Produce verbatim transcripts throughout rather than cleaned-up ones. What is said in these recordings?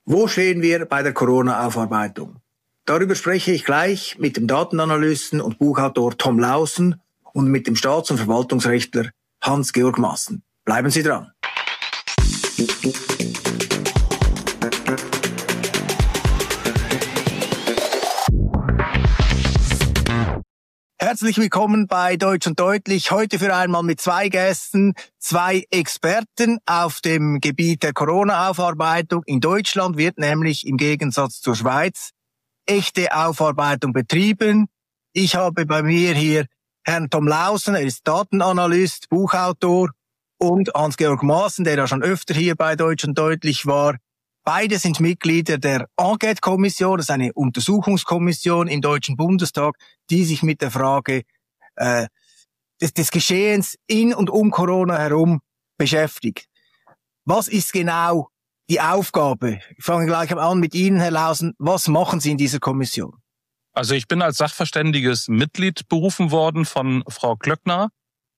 Wo stehen wir bei der Corona-Aufarbeitung? Darüber spreche ich gleich mit dem Datenanalysten und Buchautor Tom Lausen und mit dem Staats- und Verwaltungsrechtler Hans-Georg Maaßen. Bleiben Sie dran. Herzlich willkommen bei Deutsch und Deutlich. Heute für einmal mit zwei Gästen, zwei Experten auf dem Gebiet der Corona-Aufarbeitung. In Deutschland wird nämlich im Gegensatz zur Schweiz echte Aufarbeitung betrieben. Ich habe bei mir hier Herrn Tom Lausen, er ist Datenanalyst, Buchautor, und Hans-Georg Maaßen, der ja schon öfter hier bei Deutsch und Deutlich war. Beide sind Mitglieder der Enquete-Kommission, das ist eine Untersuchungskommission im Deutschen Bundestag, die sich mit der Frage äh, des, des Geschehens in und um Corona herum beschäftigt. Was ist genau die Aufgabe? Ich fange gleich an mit Ihnen, Herr Lausen. Was machen Sie in dieser Kommission? Also ich bin als sachverständiges Mitglied berufen worden von Frau Klöckner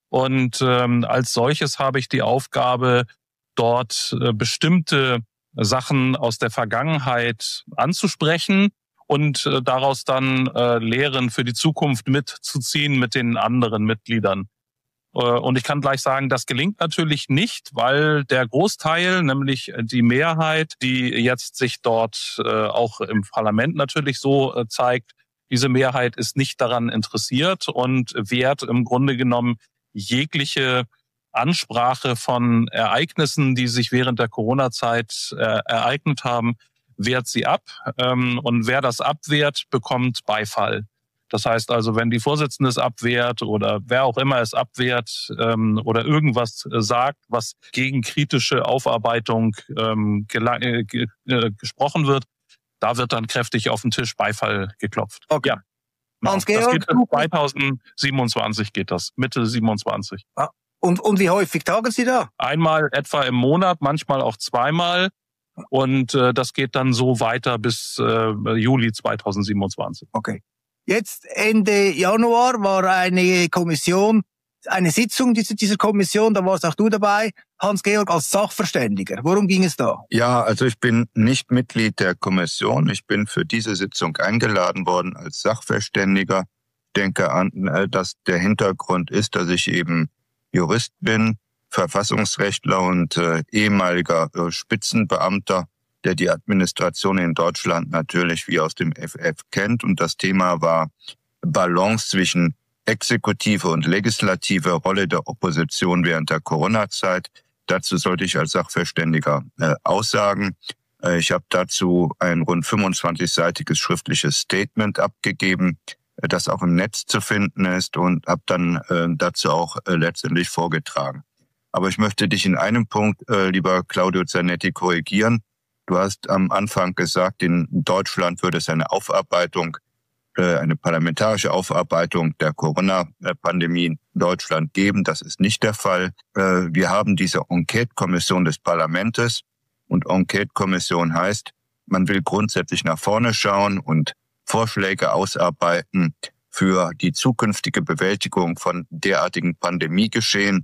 und ähm, als solches habe ich die Aufgabe, dort äh, bestimmte Sachen aus der Vergangenheit anzusprechen und äh, daraus dann äh, Lehren für die Zukunft mitzuziehen mit den anderen Mitgliedern. Äh, und ich kann gleich sagen, das gelingt natürlich nicht, weil der Großteil, nämlich die Mehrheit, die jetzt sich dort äh, auch im Parlament natürlich so äh, zeigt, diese Mehrheit ist nicht daran interessiert und wehrt im Grunde genommen jegliche Ansprache von Ereignissen, die sich während der Corona-Zeit äh, ereignet haben, wehrt sie ab. Ähm, und wer das abwehrt, bekommt Beifall. Das heißt also, wenn die Vorsitzende es abwehrt oder wer auch immer es abwehrt ähm, oder irgendwas äh, sagt, was gegen kritische Aufarbeitung ähm, gela- äh, ge- äh, gesprochen wird, da wird dann kräftig auf den Tisch Beifall geklopft. Okay. Ja. Hans-Georg, das geht zwanzig siebenundzwanzig geht das, Mitte siebenundzwanzig. Ah. Und, und wie häufig tagen Sie da? Einmal etwa im Monat, manchmal auch zweimal. Und äh, das geht dann so weiter bis äh, Juli zwanzig siebenundzwanzig. Okay. Jetzt Ende Januar war eine Kommission, eine Sitzung dieser, dieser Kommission, da warst auch du dabei, Hans-Georg, als Sachverständiger. Worum ging es da? Ja, also ich bin nicht Mitglied der Kommission. Ich bin für diese Sitzung eingeladen worden als Sachverständiger. Ich denke an, dass der Hintergrund ist, dass ich eben Jurist bin, Verfassungsrechtler und äh, ehemaliger äh, Spitzenbeamter, der die Administration in Deutschland natürlich wie aus dem F F kennt. Und das Thema war Balance zwischen exekutive und legislative Rolle der Opposition während der Corona-Zeit. Dazu sollte ich als Sachverständiger äh, aussagen. Äh, ich habe dazu ein rund fünfundzwanzig-seitiges schriftliches Statement abgegeben, das auch im Netz zu finden ist, und habe dann äh, dazu auch äh, letztendlich vorgetragen. Aber ich möchte dich in einem Punkt, äh, lieber Claudio Zanetti, korrigieren. Du hast am Anfang gesagt, in Deutschland würde es eine Aufarbeitung, äh, eine parlamentarische Aufarbeitung der Corona-Pandemie in Deutschland geben. Das ist nicht der Fall. Äh, wir haben diese Enquete-Kommission des Parlamentes, und Enquete-Kommission heißt, man will grundsätzlich nach vorne schauen und Vorschläge ausarbeiten für die zukünftige Bewältigung von derartigen Pandemiegeschehen.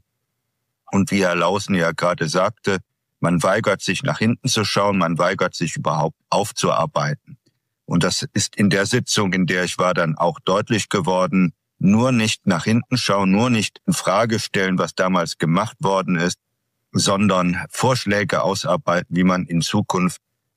Und wie Herr Lausen ja gerade sagte, man weigert sich nach hinten zu schauen, man weigert sich überhaupt aufzuarbeiten. Und das ist in der Sitzung, in der ich war, dann auch deutlich geworden. Nur nicht nach hinten schauen, nur nicht in Frage stellen, was damals gemacht worden ist, sondern Vorschläge ausarbeiten, wie man in Zukunft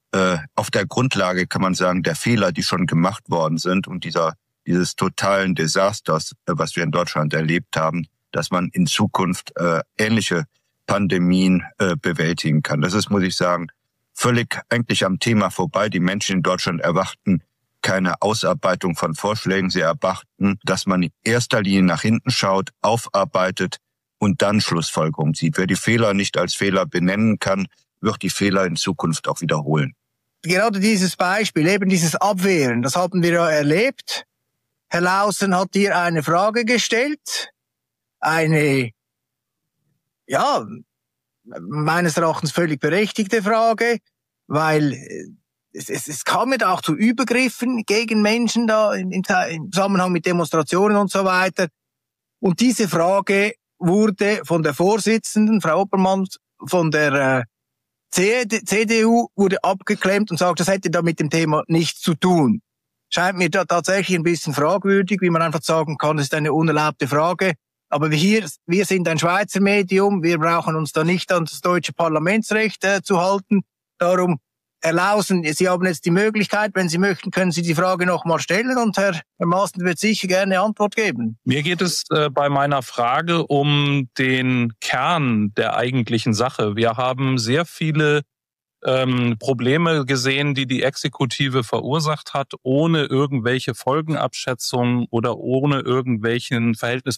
auf der Grundlage, kann man sagen, der Fehler, die schon gemacht worden sind und dieser dieses totalen Desasters, was wir in Deutschland erlebt haben, dass man in Zukunft äh, ähnliche Pandemien äh, bewältigen kann. Das ist, muss ich sagen, völlig eigentlich am Thema vorbei. Die Menschen in Deutschland erwarten keine Ausarbeitung von Vorschlägen. Sie erwarten, dass man in erster Linie nach hinten schaut, aufarbeitet und dann Schlussfolgerungen zieht. Wer die Fehler nicht als Fehler benennen kann, wird die Fehler in Zukunft auch wiederholen. Gerade dieses Beispiel, eben dieses Abwehren, das haben wir ja erlebt. Herr Lausen hat hier eine Frage gestellt, eine, ja, meines Erachtens völlig berechtigte Frage, weil es, es, es kam ja auch zu Übergriffen gegen Menschen da im, im Zusammenhang mit Demonstrationen und so weiter. Und diese Frage wurde von der Vorsitzenden, Frau Oppermann, von der C D U wurde abgeklemmt und sagt, das hätte da mit dem Thema nichts zu tun. Scheint mir da tatsächlich ein bisschen fragwürdig, wie man einfach sagen kann, das ist eine unerlaubte Frage. Aber wir hier, wir sind ein Schweizer Medium, wir brauchen uns da nicht an das deutsche Parlamentsrecht äh, zu halten. Darum erlausen, Sie haben jetzt die Möglichkeit, wenn Sie möchten, können Sie die Frage nochmal stellen und Herr, Herr Maaßen wird sicher gerne Antwort geben. Mir geht es äh, bei meiner Frage um den Kern der eigentlichen Sache. Wir haben sehr viele ähm, Probleme gesehen, die die Exekutive verursacht hat, ohne irgendwelche Folgenabschätzungen oder ohne irgendwelchen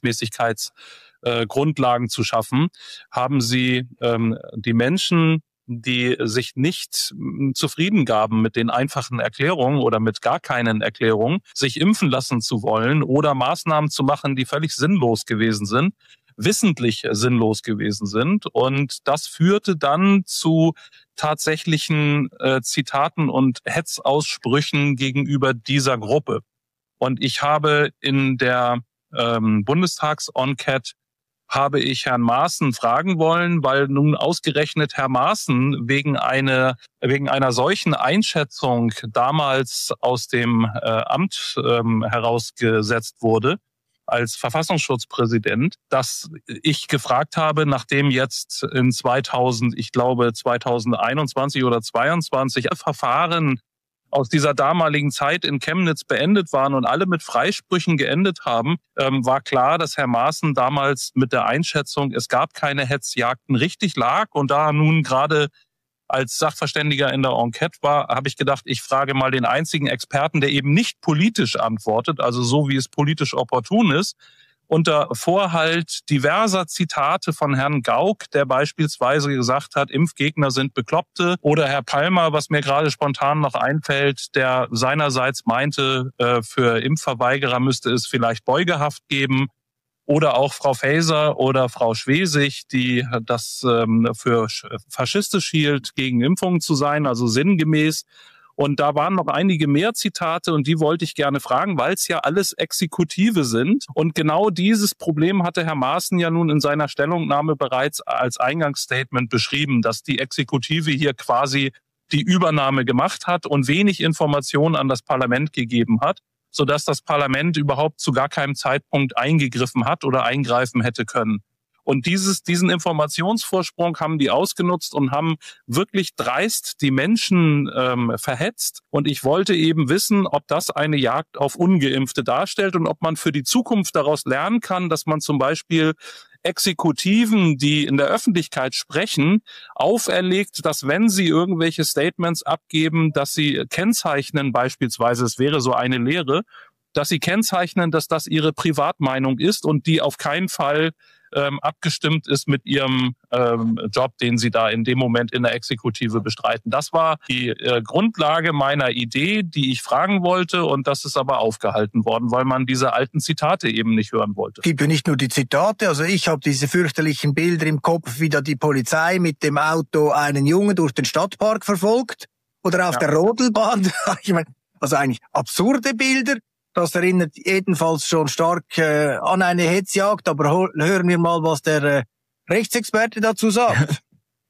Verhältnismäßigkeitsgrundlagen äh, zu schaffen. Haben Sie ähm, die Menschen, die sich nicht zufrieden gaben mit den einfachen Erklärungen oder mit gar keinen Erklärungen, sich impfen lassen zu wollen oder Maßnahmen zu machen, die völlig sinnlos gewesen sind, wissentlich sinnlos gewesen sind. Und das führte dann zu tatsächlichen äh, Zitaten und Hetzaussprüchen gegenüber dieser Gruppe. Und ich habe in der ähm, Bundestags-Enquete habe ich Herrn Maaßen fragen wollen, weil nun ausgerechnet Herr Maaßen wegen einer, wegen einer solchen Einschätzung damals aus dem äh, Amt ähm, herausgesetzt wurde als Verfassungsschutzpräsident, dass ich gefragt habe, nachdem jetzt in zweitausend, ich glaube zweitausendeinundzwanzig oder zweiundzwanzig Verfahren aus dieser damaligen Zeit in Chemnitz beendet waren und alle mit Freisprüchen geendet haben, ähm, war klar, dass Herr Maaßen damals mit der Einschätzung, es gab keine Hetzjagden, richtig lag. Und da er nun gerade als Sachverständiger in der Enquete war, habe ich gedacht, ich frage mal den einzigen Experten, der eben nicht politisch antwortet, also so wie es politisch opportun ist, unter Vorhalt diverser Zitate von Herrn Gauck, der beispielsweise gesagt hat, Impfgegner sind Bekloppte, oder Herr Palmer, was mir gerade spontan noch einfällt, der seinerseits meinte, für Impfverweigerer müsste es vielleicht Beugehaft geben, oder auch Frau Faeser oder Frau Schwesig, die das für faschistisch hielt, gegen Impfungen zu sein, also sinngemäß. Und da waren noch einige mehr Zitate und die wollte ich gerne fragen, weil es ja alles Exekutive sind. Und genau dieses Problem hatte Herr Maaßen ja nun in seiner Stellungnahme bereits als Eingangsstatement beschrieben, dass die Exekutive hier quasi die Übernahme gemacht hat und wenig Informationen an das Parlament gegeben hat, sodass das Parlament überhaupt zu gar keinem Zeitpunkt eingegriffen hat oder eingreifen hätte können. Und dieses, diesen Informationsvorsprung haben die ausgenutzt und haben wirklich dreist die Menschen ähm, verhetzt. Und ich wollte eben wissen, ob das eine Jagd auf Ungeimpfte darstellt und ob man für die Zukunft daraus lernen kann, dass man zum Beispiel Exekutiven, die in der Öffentlichkeit sprechen, auferlegt, dass wenn sie irgendwelche Statements abgeben, dass sie kennzeichnen, beispielsweise, es wäre so eine Lehre, dass sie kennzeichnen, dass das ihre Privatmeinung ist und die auf keinen Fall ähm, abgestimmt ist mit ihrem ähm, Job, den sie da in dem Moment in der Exekutive bestreiten. Das war die äh, Grundlage meiner Idee, die ich fragen wollte, und das ist aber aufgehalten worden, weil man diese alten Zitate eben nicht hören wollte. Es gibt ja nicht nur die Zitate, also ich habe diese fürchterlichen Bilder im Kopf, wie da die Polizei mit dem Auto einen Jungen durch den Stadtpark verfolgt oder auf ja. der Rodelbahn. Ich meine, also eigentlich absurde Bilder. Das erinnert jedenfalls schon stark äh, an eine Hetzjagd, aber ho- hören wir mal, was der äh, Rechtsexperte dazu sagt.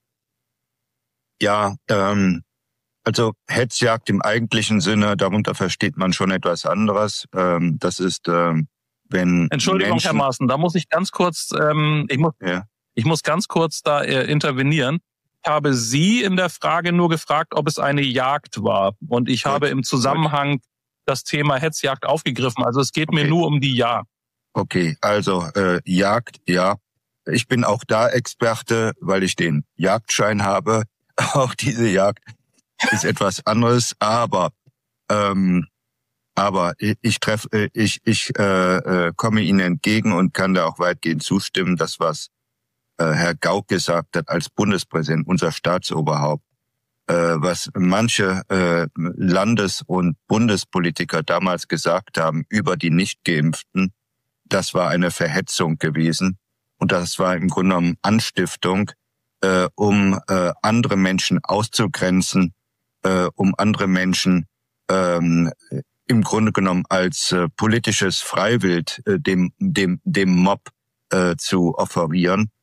Ja, ähm, also Hetzjagd im eigentlichen Sinne, darunter versteht man schon etwas anderes. Ähm, das ist, ähm, wenn Entschuldigung, Menschen, Herr Maaßen, da muss ich ganz kurz, ähm, ich muss, ja. ich muss ganz kurz da äh, intervenieren. Ich habe Sie in der Frage nur gefragt, ob es eine Jagd war, und ich Gut. habe im Zusammenhang das Thema Hetzjagd aufgegriffen. Also es geht okay. mir nur um die Jagd. Okay, also äh, Jagd, ja. Ich bin auch da Experte, weil ich den Jagdschein habe. Auch diese Jagd ist etwas anderes, aber ähm, aber ich treffe, ich ich äh, äh, komme Ihnen entgegen und kann da auch weitgehend zustimmen, das was äh, Herr Gauck gesagt hat als Bundespräsident, unser Staatsoberhaupt. Was manche äh, Landes- und Bundespolitiker damals gesagt haben über die Nicht-Geimpften, das war eine Verhetzung gewesen. Und das war im Grunde genommen Anstiftung, äh, um äh, andere Menschen auszugrenzen, äh, um andere Menschen ähm, im Grunde genommen als äh, politisches Freiwild äh, dem, dem, dem Mob äh, zu offerieren.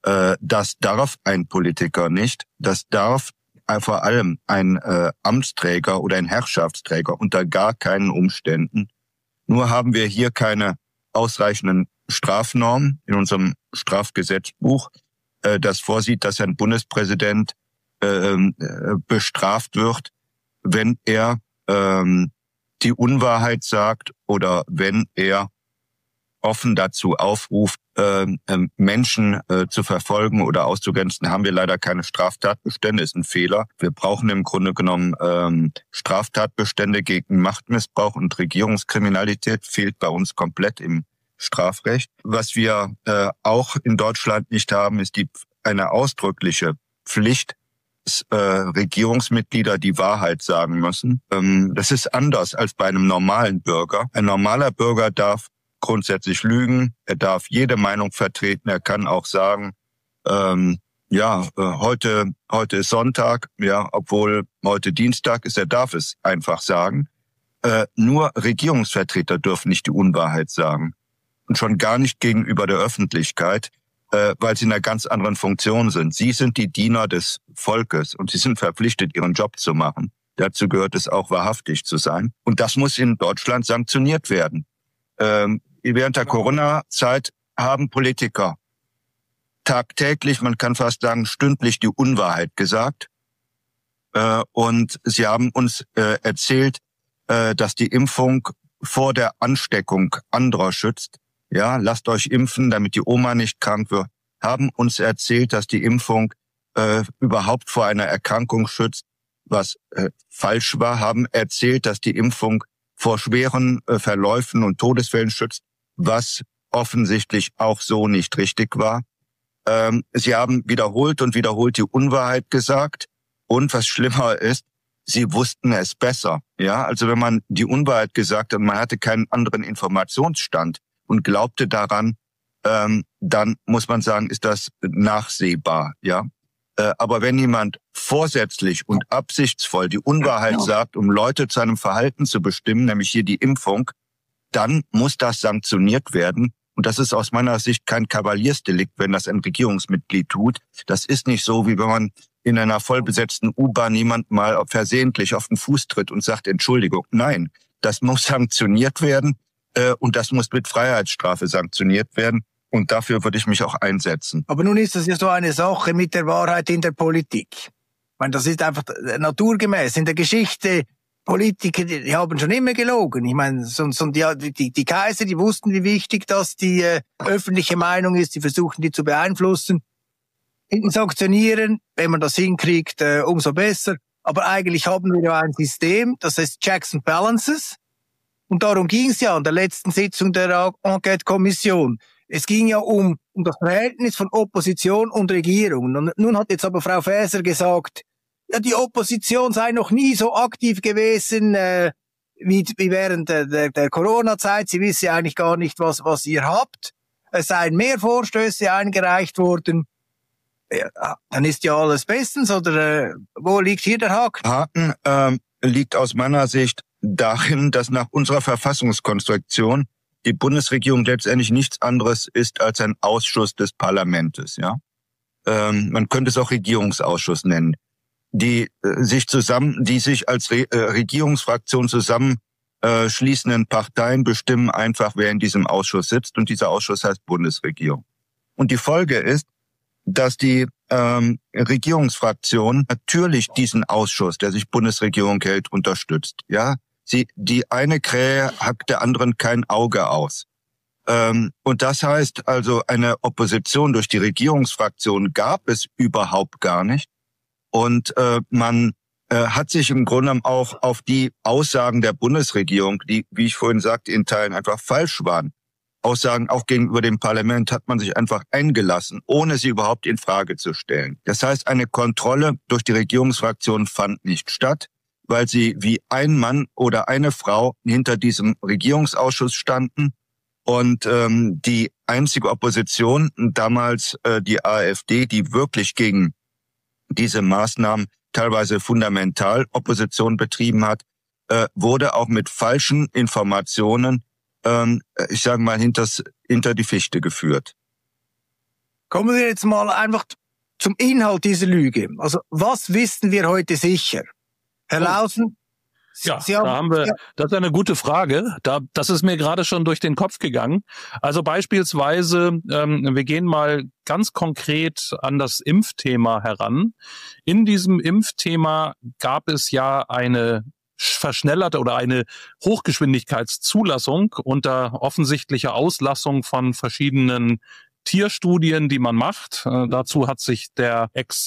Äh, das darf ein Politiker nicht. Das darf vor allem ein äh, Amtsträger oder ein Herrschaftsträger unter gar keinen Umständen. Nur haben wir hier keine ausreichenden Strafnormen in unserem Strafgesetzbuch, äh, das vorsieht, dass ein Bundespräsident äh, äh, bestraft wird, wenn er äh, die Unwahrheit sagt oder wenn er offen dazu aufruft, äh, äh, Menschen äh, zu verfolgen oder auszugrenzen, haben wir leider keine Straftatbestände, ist ein Fehler. Wir brauchen im Grunde genommen ähm, Straftatbestände gegen Machtmissbrauch und Regierungskriminalität, fehlt bei uns komplett im Strafrecht. Was wir äh, auch in Deutschland nicht haben, ist die eine ausdrückliche Pflicht, äh, Regierungsmitglieder die Wahrheit sagen müssen. Ähm, das ist anders als bei einem normalen Bürger. Ein normaler Bürger darf grundsätzlich lügen, er darf jede Meinung vertreten, er kann auch sagen, ähm, ja, äh, heute heute ist Sonntag, ja, obwohl heute Dienstag ist, er darf es einfach sagen. Äh, nur Regierungsvertreter dürfen nicht die Unwahrheit sagen und schon gar nicht gegenüber der Öffentlichkeit, äh, weil sie in einer ganz anderen Funktion sind. Sie sind die Diener des Volkes und sie sind verpflichtet, ihren Job zu machen. Dazu gehört es auch, wahrhaftig zu sein. Und das muss in Deutschland sanktioniert werden. Ähm, Während der Corona-Zeit haben Politiker tagtäglich, man kann fast sagen stündlich, die Unwahrheit gesagt. Äh, und sie haben uns äh, erzählt, äh, dass die Impfung vor der Ansteckung anderer schützt. Ja, lasst euch impfen, damit die Oma nicht krank wird. Haben uns erzählt, dass die Impfung äh, überhaupt vor einer Erkrankung schützt, was äh, falsch war. Haben erzählt, dass die Impfung vor schweren äh, Verläufen und Todesfällen schützt, was offensichtlich auch so nicht richtig war. Ähm, sie haben wiederholt und wiederholt die Unwahrheit gesagt. Und was schlimmer ist, sie wussten es besser. Ja, also wenn man die Unwahrheit gesagt hat und man hatte keinen anderen Informationsstand und glaubte daran, ähm, dann muss man sagen, ist das nachsehbar. Ja, äh, aber wenn jemand vorsätzlich und absichtsvoll die Unwahrheit ja. sagt, um Leute zu einem Verhalten zu bestimmen, nämlich hier die Impfung, dann muss das sanktioniert werden. Und das ist aus meiner Sicht kein Kavaliersdelikt, wenn das ein Regierungsmitglied tut. Das ist nicht so, wie wenn man in einer vollbesetzten U-Bahn jemand mal versehentlich auf den Fuß tritt und sagt Entschuldigung. Nein, das muss sanktioniert werden äh, und das muss mit Freiheitsstrafe sanktioniert werden. Und dafür würde ich mich auch einsetzen. Aber nun ist das ja so eine Sache mit der Wahrheit in der Politik. Ich meine, das ist einfach naturgemäß in der Geschichte. Politiker, die haben schon immer gelogen. Ich meine, sonst, und die, die, die Kaiser, die wussten, wie wichtig das die äh, öffentliche Meinung ist. Die versuchen, die zu beeinflussen. Hinten sanktionieren, wenn man das hinkriegt, äh, umso besser. Aber eigentlich haben wir ja ein System, das heißt Checks and Balances. Und darum ging es ja an der letzten Sitzung der Enquete-Kommission. Es ging ja um, um das Verhältnis von Opposition und Regierung. Und nun hat jetzt aber Frau Faeser gesagt, ja, die Opposition sei noch nie so aktiv gewesen äh, wie, wie während der, der, der Corona-Zeit. Sie wisse eigentlich gar nicht, was, was ihr habt. Es seien mehr Vorstöße eingereicht worden. Ja, dann ist ja alles bestens. Oder äh, wo liegt hier der Haken? Haken ähm, liegt aus meiner Sicht darin, dass nach unserer Verfassungskonstruktion die Bundesregierung letztendlich nichts anderes ist als ein Ausschuss des Parlamentes. Ja, ähm, man könnte es auch Regierungsausschuss nennen. Die äh, sich zusammen, die sich als Re- äh, Regierungsfraktion zusammenschließenden äh, Parteien bestimmen einfach, wer in diesem Ausschuss sitzt, und dieser Ausschuss heißt Bundesregierung. Und die Folge ist, dass die ähm, Regierungsfraktion natürlich diesen Ausschuss, der sich Bundesregierung hält, unterstützt. Ja, sie, die eine Krähe hackt der anderen kein Auge aus. Ähm, und das heißt also, eine Opposition durch die Regierungsfraktion gab es überhaupt gar nicht. Und äh, man äh, hat sich im Grunde auch auf die Aussagen der Bundesregierung, die, wie ich vorhin sagte, in Teilen einfach falsch waren, Aussagen auch gegenüber dem Parlament, hat man sich einfach eingelassen, ohne sie überhaupt in Frage zu stellen. Das heißt, eine Kontrolle durch die Regierungsfraktion fand nicht statt, weil sie wie ein Mann oder eine Frau hinter diesem Regierungsausschuss standen. Und ähm, die einzige Opposition, damals äh, die AfD, die wirklich gegen diese Maßnahmen teilweise fundamental Opposition betrieben hat, äh, wurde auch mit falschen Informationen, ähm, ich sage mal, hinters, hinter die Fichte geführt. Kommen wir jetzt mal einfach zum Inhalt dieser Lüge. Also, was wissen wir heute sicher? Herr oh. Lausen? Ja, Sie haben, da haben wir, ja. Das ist eine gute Frage. Da, das ist mir gerade schon durch den Kopf gegangen. Also beispielsweise, ähm, wir gehen mal ganz konkret an das Impfthema heran. In diesem Impfthema gab es ja eine verschnellerte oder eine Hochgeschwindigkeitszulassung unter offensichtlicher Auslassung von verschiedenen Tierstudien, die man macht. Äh, dazu hat sich der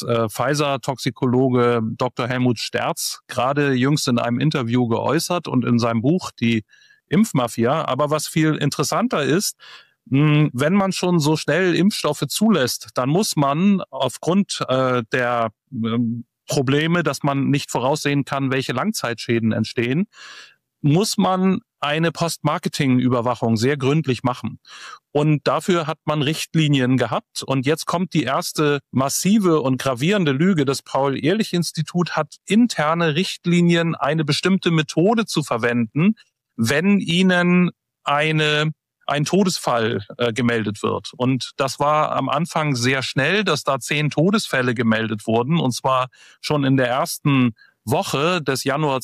Ex-Pfizer-Toxikologe Doktor Helmut Sterz gerade jüngst in einem Interview geäußert und in seinem Buch Die Impfmafia. Aber was viel interessanter ist, mh, wenn man schon so schnell Impfstoffe zulässt, dann muss man aufgrund äh, der äh, Probleme, dass man nicht voraussehen kann, welche Langzeitschäden entstehen, muss man eine Post-Marketing-Überwachung sehr gründlich machen. Und dafür hat man Richtlinien gehabt. Und jetzt kommt die erste massive und gravierende Lüge. Das Paul-Ehrlich-Institut hat interne Richtlinien, eine bestimmte Methode zu verwenden, wenn ihnen eine ein Todesfall äh, gemeldet wird. Und das war am Anfang sehr schnell, dass da zehn Todesfälle gemeldet wurden. Und zwar schon in der ersten Woche des Januar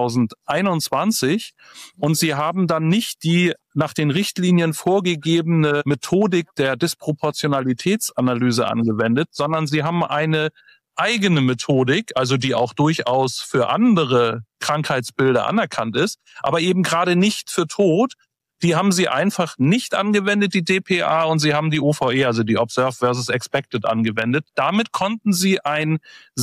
zweitausendeinundzwanzig. Und sie haben dann nicht die nach den Richtlinien vorgegebene Methodik der Disproportionalitätsanalyse angewendet, sondern sie haben eine eigene Methodik, also die auch durchaus für andere Krankheitsbilder anerkannt ist, aber eben gerade nicht für Tod. Die haben sie einfach nicht angewendet, die D P A, und sie haben die O V E, also die Observed versus Expected, angewendet. Damit konnten sie ein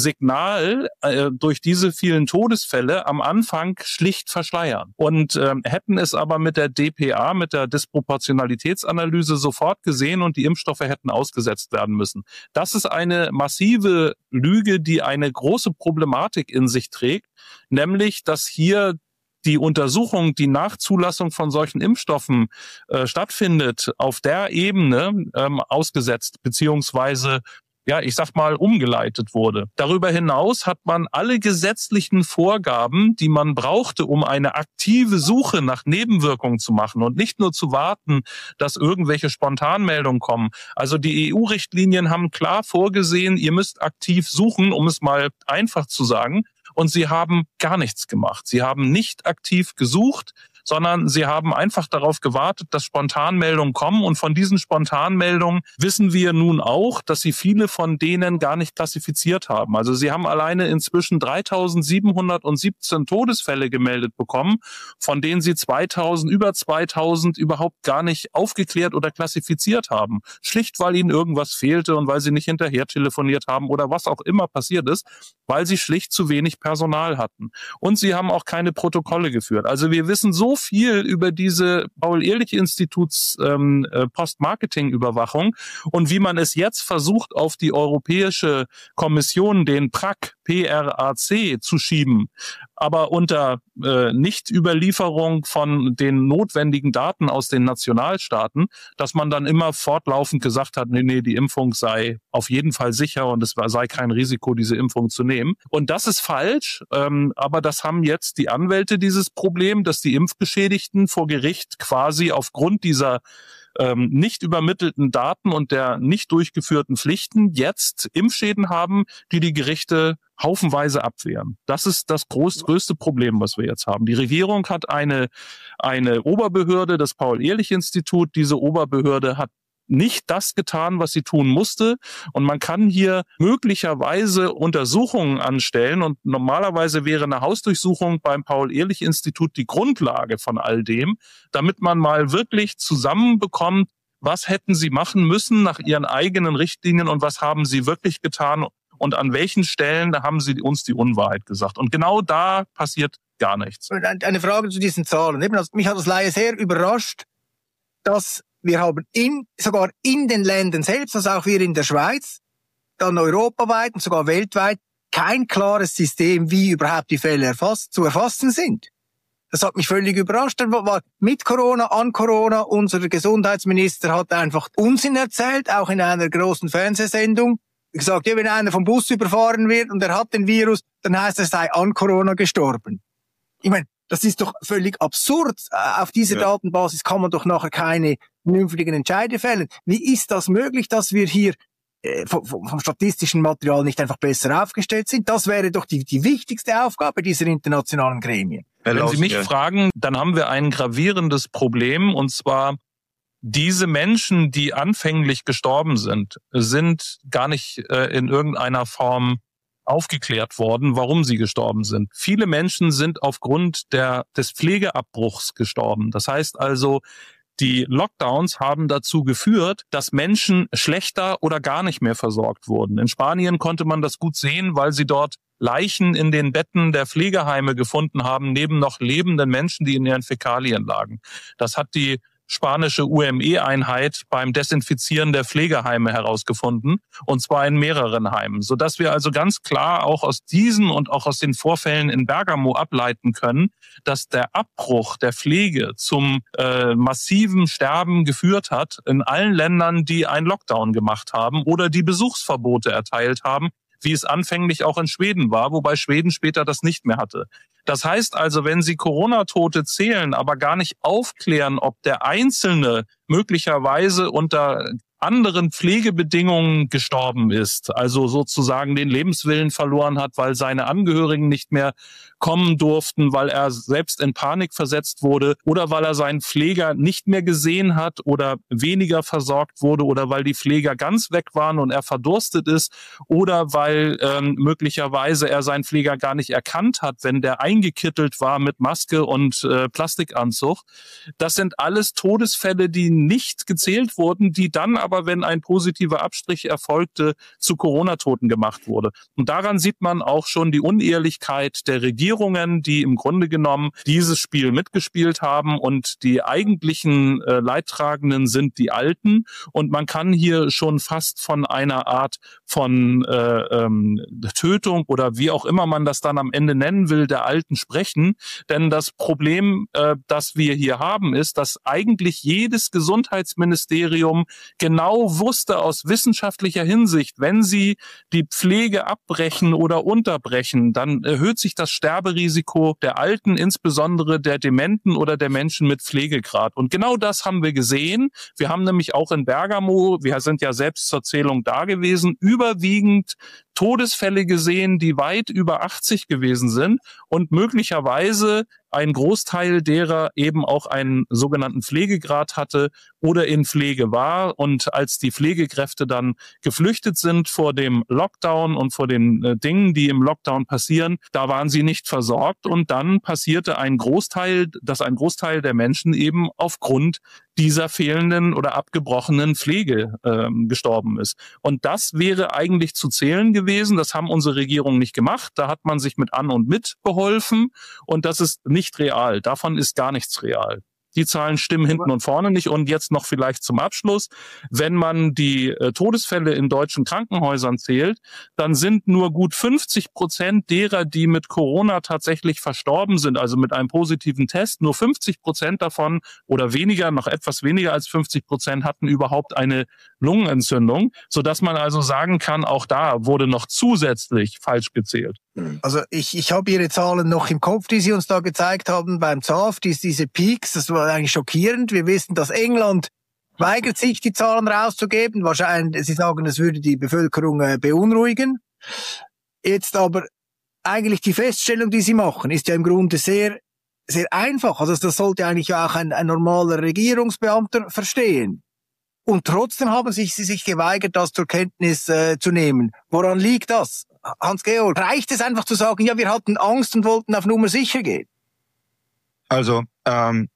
Signal äh, durch diese vielen Todesfälle am Anfang schlicht verschleiern. Und äh, hätten es aber mit der D P A, mit der Disproportionalitätsanalyse sofort gesehen und die Impfstoffe hätten ausgesetzt werden müssen. Das ist eine massive Lüge, die eine große Problematik in sich trägt, nämlich, dass hier die Untersuchung, die Nachzulassung von solchen Impfstoffen äh, stattfindet, auf der Ebene ähm, ausgesetzt beziehungsweise, ja, ich sag mal, umgeleitet wurde. Darüber hinaus hat man alle gesetzlichen Vorgaben, die man brauchte, um eine aktive Suche nach Nebenwirkungen zu machen und nicht nur zu warten, dass irgendwelche Spontanmeldungen kommen. Also die E U-Richtlinien haben klar vorgesehen, ihr müsst aktiv suchen, um es mal einfach zu sagen. Und sie haben gar nichts gemacht. Sie haben nicht aktiv gesucht, sondern sie haben einfach darauf gewartet, dass Spontanmeldungen kommen. Und von diesen Spontanmeldungen wissen wir nun auch, dass sie viele von denen gar nicht klassifiziert haben. Also sie haben alleine inzwischen dreitausendsiebenhundertsiebzehn Todesfälle gemeldet bekommen, von denen sie zweitausend, über zweitausend überhaupt gar nicht aufgeklärt oder klassifiziert haben. Schlicht, weil ihnen irgendwas fehlte und weil sie nicht hinterher telefoniert haben oder was auch immer passiert ist, weil sie schlicht zu wenig Personal hatten. Und sie haben auch keine Protokolle geführt. Also wir wissen so viel über diese Paul-Ehrlich-Instituts ähm, Post-Marketing-Überwachung und wie man es jetzt versucht, auf die Europäische Kommission, den P R A C, P R A C, zu schieben, aber unter äh, Nicht-Überlieferung von den notwendigen Daten aus den Nationalstaaten, dass man dann immer fortlaufend gesagt hat, nee, nee, die Impfung sei auf jeden Fall sicher und es sei kein Risiko, diese Impfung zu nehmen. Und das ist falsch, ähm, aber das haben jetzt die Anwälte dieses Problem, dass die Impfgeschädigten vor Gericht quasi aufgrund dieser ähm, nicht übermittelten Daten und der nicht durchgeführten Pflichten jetzt Impfschäden haben, die die Gerichte haufenweise abwehren. Das ist das groß, größte Problem, was wir jetzt haben. Die Regierung hat eine, eine Oberbehörde, das Paul-Ehrlich-Institut. Diese Oberbehörde hat nicht das getan, was sie tun musste. Und man kann hier möglicherweise Untersuchungen anstellen. Und normalerweise wäre eine Hausdurchsuchung beim Paul-Ehrlich-Institut die Grundlage von all dem, damit man mal wirklich zusammenbekommt, was hätten sie machen müssen nach ihren eigenen Richtlinien und was haben sie wirklich getan und an welchen Stellen haben sie uns die Unwahrheit gesagt. Und genau da passiert gar nichts. Eine Frage zu diesen Zahlen. Mich hat das Laie sehr überrascht, dass wir haben in, sogar in den Ländern selbst, also auch wir in der Schweiz, dann europaweit und sogar weltweit, kein klares System, wie überhaupt die Fälle erfasst, zu erfassen sind. Das hat mich völlig überrascht. War mit Corona, an Corona, unser Gesundheitsminister hat einfach Unsinn erzählt, auch in einer großen Fernsehsendung. Gesagt, ja, wenn einer vom Bus überfahren wird und er hat den Virus, dann heißt er, sei an Corona gestorben. Ich meine, das ist doch völlig absurd. Auf dieser ja. Datenbasis kann man doch nachher keine vernünftigen Entscheide fällen. Wie ist das möglich, dass wir hier äh, vom, vom statistischen Material nicht einfach besser aufgestellt sind? Das wäre doch die, die wichtigste Aufgabe dieser internationalen Gremien. Wenn Sie mich fragen, dann haben wir ein gravierendes Problem, und zwar diese Menschen, die anfänglich gestorben sind, sind gar nicht äh, in irgendeiner Form aufgeklärt worden, warum sie gestorben sind. Viele Menschen sind aufgrund der, des Pflegeabbruchs gestorben. Das heißt also, die Lockdowns haben dazu geführt, dass Menschen schlechter oder gar nicht mehr versorgt wurden. In Spanien konnte man das gut sehen, weil sie dort Leichen in den Betten der Pflegeheime gefunden haben, neben noch lebenden Menschen, die in ihren Fäkalien lagen. Das hat die spanische U M E-Einheit beim Desinfizieren der Pflegeheime herausgefunden, und zwar in mehreren Heimen, sodass wir also ganz klar auch aus diesen und auch aus den Vorfällen in Bergamo ableiten können, dass der Abbruch der Pflege zum äh, massiven Sterben geführt hat in allen Ländern, die einen Lockdown gemacht haben oder die Besuchsverbote erteilt haben, wie es anfänglich auch in Schweden war, wobei Schweden später das nicht mehr hatte. Das heißt also, wenn Sie Corona-Tote zählen, aber gar nicht aufklären, ob der Einzelne möglicherweise unter anderen Pflegebedingungen gestorben ist, also sozusagen den Lebenswillen verloren hat, weil seine Angehörigen nicht mehr kommen durften, weil er selbst in Panik versetzt wurde oder weil er seinen Pfleger nicht mehr gesehen hat oder weniger versorgt wurde oder weil die Pfleger ganz weg waren und er verdurstet ist oder weil ähm, möglicherweise er seinen Pfleger gar nicht erkannt hat, wenn der eingekittelt war mit Maske und äh, Plastikanzug. Das sind alles Todesfälle, die nicht gezählt wurden, die dann aber, wenn ein positiver Abstrich erfolgte, zu Corona-Toten gemacht wurde. Und daran sieht man auch schon die Unehrlichkeit der Regierungen, die im Grunde genommen dieses Spiel mitgespielt haben, und die eigentlichen äh, Leidtragenden sind die Alten. Und man kann hier schon fast von einer Art von äh, ähm, Tötung oder wie auch immer man das dann am Ende nennen will, der Alten sprechen. Denn das Problem, äh, das wir hier haben, ist, dass eigentlich jedes Gesundheitsministerium genau wusste aus wissenschaftlicher Hinsicht, wenn sie die Pflege abbrechen oder unterbrechen, dann erhöht sich das Sterberisiko der Alten, insbesondere der Dementen oder der Menschen mit Pflegegrad. Und genau das haben wir gesehen. Wir haben nämlich auch in Bergamo, wir sind ja selbst zur Zählung da gewesen, überwiegend Todesfälle gesehen, die weit über achtzig gewesen sind und möglicherweise ein Großteil derer eben auch einen sogenannten Pflegegrad hatte oder in Pflege war. Und als die Pflegekräfte dann geflüchtet sind vor dem Lockdown und vor den äh, Dingen, die im Lockdown passieren, da waren sie nicht versorgt. Und dann passierte ein Großteil, dass ein Großteil der Menschen eben aufgrund dieser fehlenden oder abgebrochenen Pflege ähm, gestorben ist. Und das wäre eigentlich zu zählen gewesen. Das haben unsere Regierungen nicht gemacht. Da hat man sich mit an und mit beholfen. Und das ist nicht real. Davon ist gar nichts real. Die Zahlen stimmen hinten und vorne nicht. Und jetzt noch vielleicht zum Abschluss. Wenn man die äh, Todesfälle in deutschen Krankenhäusern zählt, dann sind nur gut fünfzig Prozent derer, die mit Corona tatsächlich verstorben sind, also mit einem positiven Test, nur fünfzig Prozent davon oder weniger, noch etwas weniger als fünfzig Prozent hatten überhaupt eine Lungenentzündung, sodass man also sagen kann, auch da wurde noch zusätzlich falsch gezählt. Also ich, ich habe Ihre Zahlen noch im Kopf, die Sie uns da gezeigt haben beim Z A F, die, diese Peaks, das war eigentlich schockierend. Wir wissen, dass England weigert sich, die Zahlen rauszugeben. Wahrscheinlich, Sie sagen, es würde die Bevölkerung äh, beunruhigen. Jetzt aber eigentlich die Feststellung, die Sie machen, ist ja im Grunde sehr, sehr einfach. Also das sollte eigentlich auch ein, ein normaler Regierungsbeamter verstehen. Und trotzdem haben sich sie sich geweigert, das zur Kenntnis äh, zu nehmen. Woran liegt das? Hans-Georg, reicht es einfach zu sagen, ja, wir hatten Angst und wollten auf Nummer sicher gehen? Also, ähm,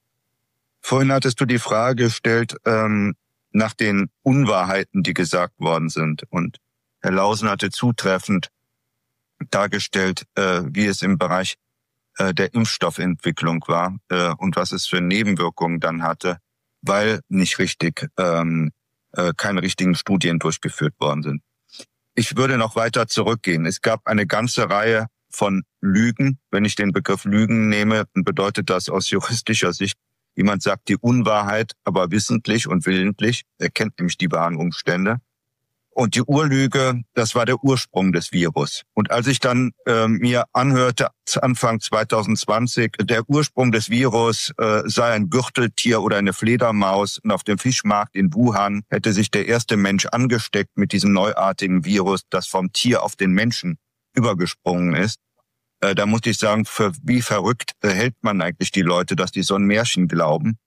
vorhin hattest du die Frage gestellt ähm, nach den Unwahrheiten, die gesagt worden sind. Und Herr Lausen hatte zutreffend dargestellt, äh, wie es im Bereich äh, der Impfstoffentwicklung war äh, und was es für Nebenwirkungen dann hatte, weil nicht richtig, ähm, äh, keine richtigen Studien durchgeführt worden sind. Ich würde noch weiter zurückgehen. Es gab eine ganze Reihe von Lügen. Wenn ich den Begriff Lügen nehme, dann bedeutet das aus juristischer Sicht, jemand sagt die Unwahrheit, aber wissentlich und willentlich. Er kennt nämlich die wahren Umstände. Und die Urlüge, das war der Ursprung des Virus. Und als ich dann äh, mir anhörte, Anfang zwanzig zwanzig, der Ursprung des Virus äh, sei ein Gürteltier oder eine Fledermaus und auf dem Fischmarkt in Wuhan hätte sich der erste Mensch angesteckt mit diesem neuartigen Virus, das vom Tier auf den Menschen übergesprungen ist, äh, da muss ich sagen, für wie verrückt äh, hält man eigentlich die Leute, dass die so ein Märchen glauben.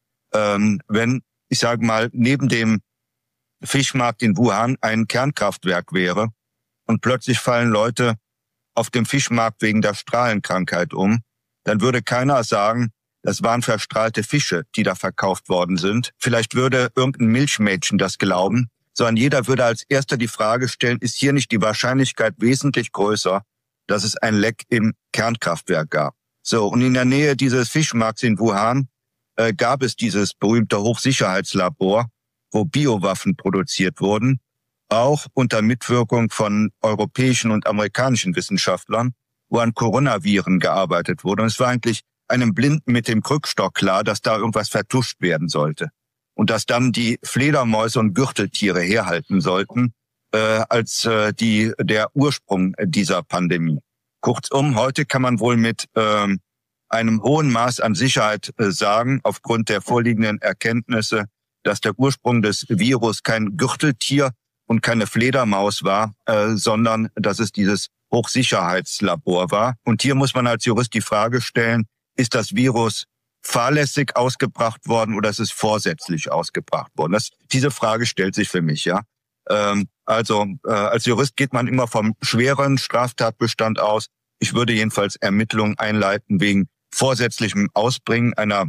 Ähm, wenn, ich sage mal, neben dem Fischmarkt in Wuhan ein Kernkraftwerk wäre und plötzlich fallen Leute auf dem Fischmarkt wegen der Strahlenkrankheit um, dann würde keiner sagen, das waren verstrahlte Fische, die da verkauft worden sind. Vielleicht würde irgendein Milchmädchen das glauben, sondern jeder würde als erster die Frage stellen, ist hier nicht die Wahrscheinlichkeit wesentlich größer, dass es ein Leck im Kernkraftwerk gab. So, und in der Nähe dieses Fischmarkts in Wuhan äh, gab es dieses berühmte Hochsicherheitslabor, wo Biowaffen produziert wurden, auch unter Mitwirkung von europäischen und amerikanischen Wissenschaftlern, wo an Coronaviren gearbeitet wurde. Und es war eigentlich einem Blinden mit dem Krückstock klar, dass da irgendwas vertuscht werden sollte. Und dass dann die Fledermäuse und Gürteltiere herhalten sollten, äh, als äh, die der Ursprung dieser Pandemie. Kurzum, heute kann man wohl mit ähm, einem hohen Maß an Sicherheit äh, sagen, aufgrund der vorliegenden Erkenntnisse, dass der Ursprung des Virus kein Gürteltier und keine Fledermaus war, äh, sondern dass es dieses Hochsicherheitslabor war. Und hier muss man als Jurist die Frage stellen, ist das Virus fahrlässig ausgebracht worden oder ist es vorsätzlich ausgebracht worden? Das, diese Frage stellt sich für mich, ja. Ähm, also äh, als Jurist geht man immer vom schweren Straftatbestand aus. Ich würde jedenfalls Ermittlungen einleiten wegen vorsätzlichem Ausbringen einer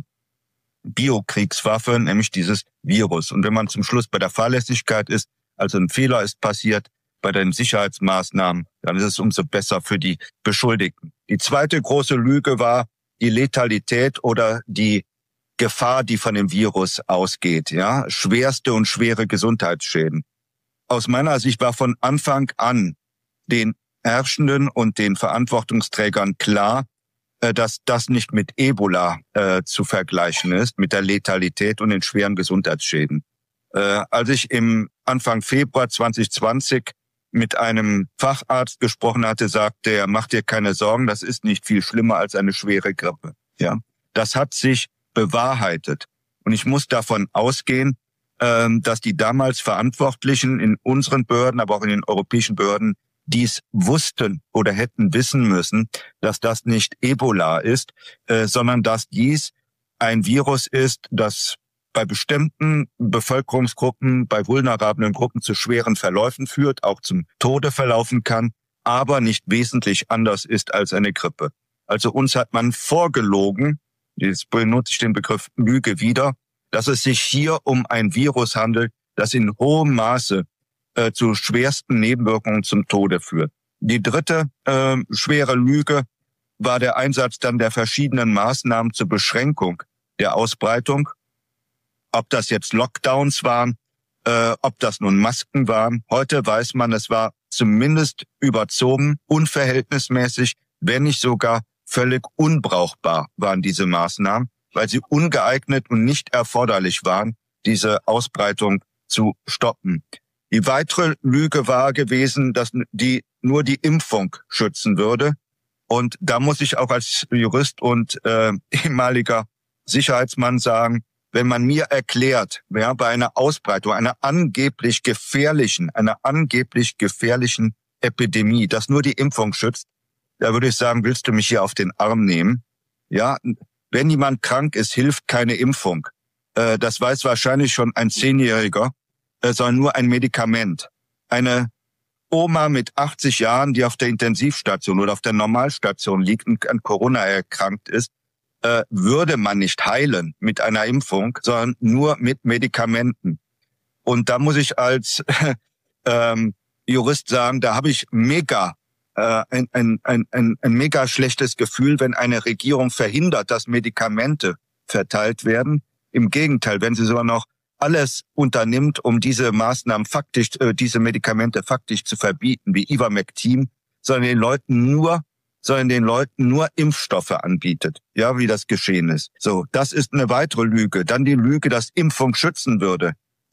Biokriegswaffe, nämlich dieses Virus. Und wenn man zum Schluss bei der Fahrlässigkeit ist, also ein Fehler ist passiert bei den Sicherheitsmaßnahmen, dann ist es umso besser für die Beschuldigten. Die zweite große Lüge war die Letalität oder die Gefahr, die von dem Virus ausgeht, ja, schwerste und schwere Gesundheitsschäden. Aus meiner Sicht war von Anfang an den Herrschenden und den Verantwortungsträgern klar, dass das nicht mit Ebola äh, zu vergleichen ist, mit der Letalität und den schweren Gesundheitsschäden. Äh, als ich im Anfang Februar zwanzig zwanzig mit einem Facharzt gesprochen hatte, sagte er, mach dir keine Sorgen, das ist nicht viel schlimmer als eine schwere Grippe. Ja, das hat sich bewahrheitet. Und ich muss davon ausgehen, äh, dass die damals Verantwortlichen in unseren Behörden, aber auch in den europäischen Behörden, dies wussten oder hätten wissen müssen, dass das nicht Ebola ist, äh, sondern dass dies ein Virus ist, das bei bestimmten Bevölkerungsgruppen, bei vulnerablen Gruppen zu schweren Verläufen führt, auch zum Tode verlaufen kann, aber nicht wesentlich anders ist als eine Grippe. Also uns hat man vorgelogen, jetzt benutze ich den Begriff Lüge wieder, dass es sich hier um ein Virus handelt, das in hohem Maße Äh, zu schwersten Nebenwirkungen zum Tode führt. Die dritte äh, schwere Lüge war der Einsatz dann der verschiedenen Maßnahmen zur Beschränkung der Ausbreitung. Ob das jetzt Lockdowns waren, äh, ob das nun Masken waren. Heute weiß man, es war zumindest überzogen, unverhältnismäßig, wenn nicht sogar völlig unbrauchbar waren diese Maßnahmen, weil sie ungeeignet und nicht erforderlich waren, diese Ausbreitung zu stoppen. Die weitere Lüge war gewesen, dass die nur die Impfung schützen würde. Und da muss ich auch als Jurist und äh, ehemaliger Sicherheitsmann sagen, wenn man mir erklärt, ja, bei einer Ausbreitung, einer angeblich gefährlichen, einer angeblich gefährlichen Epidemie, dass nur die Impfung schützt, da würde ich sagen, willst du mich hier auf den Arm nehmen? Ja, wenn jemand krank ist, hilft keine Impfung. Äh, das weiß wahrscheinlich schon ein Zehnjähriger. Sondern nur ein Medikament. Eine Oma mit achtzig Jahren, die auf der Intensivstation oder auf der Normalstation liegt und an Corona erkrankt ist, äh, würde man nicht heilen mit einer Impfung, sondern nur mit Medikamenten. Und da muss ich als ähm, Jurist sagen, da habe ich mega äh, ein, ein, ein, ein, ein mega schlechtes Gefühl, wenn eine Regierung verhindert, dass Medikamente verteilt werden. Im Gegenteil, wenn sie sogar noch alles unternimmt, um diese Maßnahmen faktisch, äh, diese Medikamente faktisch zu verbieten, wie Ivermectin, sondern den Leuten nur, sondern den Leuten nur Impfstoffe anbietet, ja, wie das geschehen ist. So, das ist eine weitere Lüge. Dann die Lüge, dass Impfung schützen würde.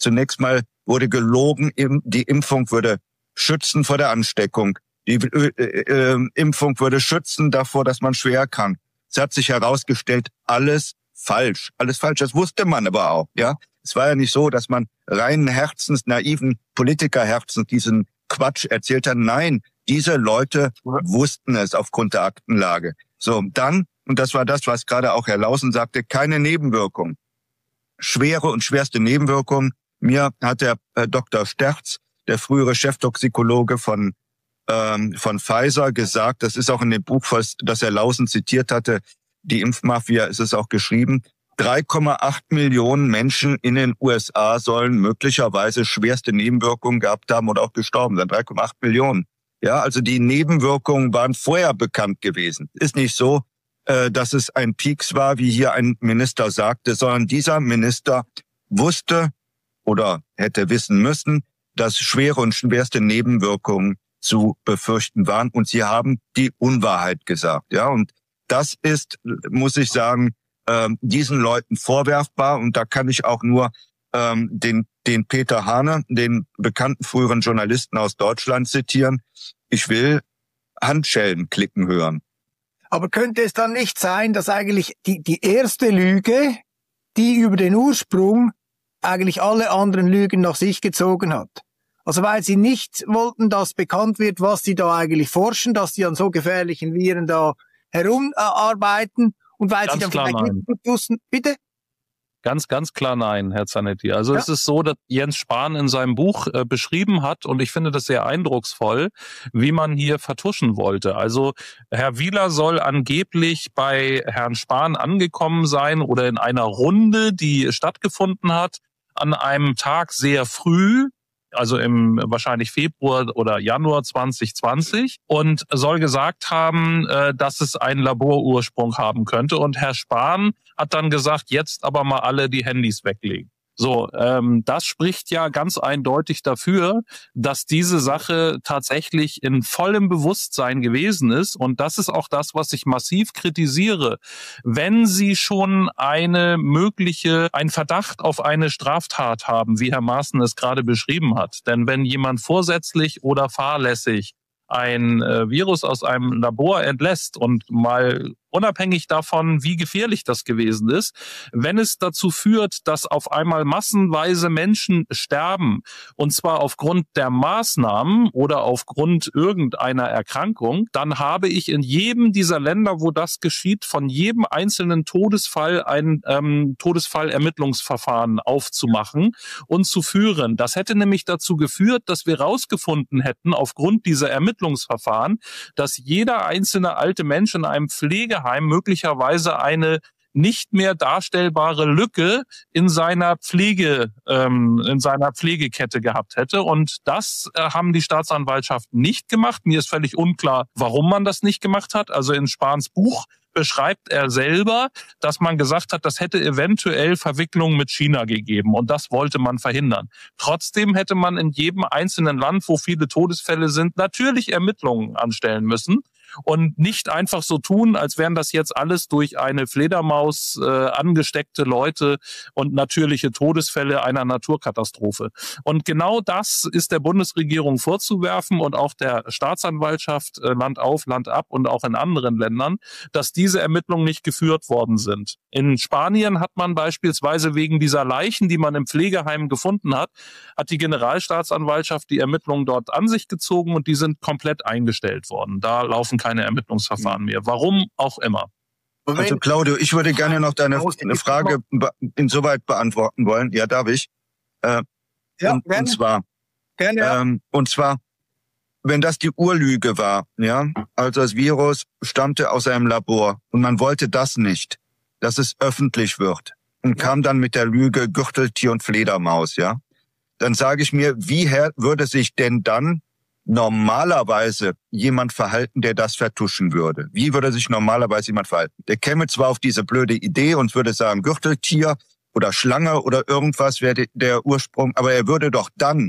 Zunächst mal wurde gelogen, die Impfung würde schützen vor der Ansteckung. Die äh, äh, Impfung würde schützen davor, dass man schwer krank. Es hat sich herausgestellt, alles falsch. Alles falsch. Das wusste man aber auch, ja. Es war ja nicht so, dass man reinen Herzens, naiven Politikerherzens diesen Quatsch erzählt hat. Nein, diese Leute wussten es aufgrund der Aktenlage. So, dann, und das war das, was gerade auch Herr Laußen sagte, keine Nebenwirkung. Schwere und schwerste Nebenwirkung. Mir hat der äh, Doktor Sterz, der frühere Cheftoxikologe von ähm, von Pfizer, gesagt, das ist auch in dem Buch, das Herr Laußen zitiert hatte, die Impfmafia, ist es auch geschrieben, drei Komma acht Millionen Menschen in den U S A sollen möglicherweise schwerste Nebenwirkungen gehabt haben oder auch gestorben sein. drei Komma acht Millionen. Ja, also die Nebenwirkungen waren vorher bekannt gewesen. Ist nicht so, äh, dass es ein Pieks war, wie hier ein Minister sagte, sondern dieser Minister wusste oder hätte wissen müssen, dass schwere und schwerste Nebenwirkungen zu befürchten waren. Und sie haben die Unwahrheit gesagt. Ja, und das ist, muss ich sagen, ähm, diesen Leuten vorwerfbar. Und da kann ich auch nur ähm, den, den Peter Hane, den bekannten früheren Journalisten aus Deutschland, zitieren. Ich will Handschellen klicken hören. Aber könnte es dann nicht sein, dass eigentlich die, die erste Lüge, die über den Ursprung eigentlich alle anderen Lügen nach sich gezogen hat? Also weil sie nicht wollten, dass bekannt wird, was sie da eigentlich forschen, dass sie an so gefährlichen Viren da herumarbeiten und weil Ganz sie dann klar vielleicht nein. nicht wussten, bitte? Ganz, ganz klar nein, Herr Zanetti. Also ja. Es ist so, dass Jens Spahn in seinem Buch äh, beschrieben hat, und ich finde das sehr eindrucksvoll, wie man hier vertuschen wollte. Also Herr Wieler soll angeblich bei Herrn Spahn angekommen sein oder in einer Runde, die stattgefunden hat, an einem Tag sehr früh, also im wahrscheinlich Februar oder Januar zwanzig zwanzig, und soll gesagt haben, äh, dass es einen Laborursprung haben könnte. Und Herr Spahn hat dann gesagt, jetzt aber mal alle die Handys weglegen. So, ähm, das spricht ja ganz eindeutig dafür, dass diese Sache tatsächlich in vollem Bewusstsein gewesen ist. Und das ist auch das, was ich massiv kritisiere. Wenn Sie schon eine mögliche, einen Verdacht auf eine Straftat haben, wie Herr Maaßen es gerade beschrieben hat, denn wenn jemand vorsätzlich oder fahrlässig ein äh, Virus aus einem Labor entlässt und mal unabhängig davon, wie gefährlich das gewesen ist, wenn es dazu führt, dass auf einmal massenweise Menschen sterben, und zwar aufgrund der Maßnahmen oder aufgrund irgendeiner Erkrankung, dann habe ich in jedem dieser Länder, wo das geschieht, von jedem einzelnen Todesfall ein ähm, Todesfallermittlungsverfahren aufzumachen und zu führen. Das hätte nämlich dazu geführt, dass wir rausgefunden hätten, aufgrund dieser Ermittlungsverfahren, dass jeder einzelne alte Mensch in einem Pflegeheim möglicherweise eine nicht mehr darstellbare Lücke in seiner Pflege, ähm, in seiner Pflegekette gehabt hätte. Und das äh, haben die Staatsanwaltschaften nicht gemacht. Mir ist völlig unklar, warum man das nicht gemacht hat. Also in Spahns Buch beschreibt er selber, dass man gesagt hat, das hätte eventuell Verwicklungen mit China gegeben, und das wollte man verhindern. Trotzdem hätte man in jedem einzelnen Land, wo viele Todesfälle sind, natürlich Ermittlungen anstellen müssen und nicht einfach so tun, als wären das jetzt alles durch eine Fledermaus äh, angesteckte Leute und natürliche Todesfälle einer Naturkatastrophe. Und genau das ist der Bundesregierung vorzuwerfen und auch der Staatsanwaltschaft äh, Land auf, Land ab und auch in anderen Ländern, dass diese Ermittlungen nicht geführt worden sind. In Spanien hat man beispielsweise wegen dieser Leichen, die man im Pflegeheim gefunden hat, hat die Generalstaatsanwaltschaft die Ermittlungen dort an sich gezogen und die sind komplett eingestellt worden. Da laufen keine Ermittlungsverfahren mehr. Warum auch immer. Also Claudio, ich würde gerne noch deine eine Frage insoweit beantworten wollen. Ja, darf ich? Äh, ja, und, und zwar, gerne, ja. ähm, und zwar, wenn das die Urlüge war, ja, also das Virus stammte aus einem Labor und man wollte das nicht, dass es öffentlich wird, und ja. kam dann mit der Lüge Gürteltier und Fledermaus, ja, dann sage ich mir, wie würde sich denn dann normalerweise jemand verhalten, der das vertuschen würde? Wie würde sich normalerweise jemand verhalten? Der käme zwar auf diese blöde Idee und würde sagen, Gürteltier oder Schlange oder irgendwas wäre der Ursprung, aber er würde doch dann,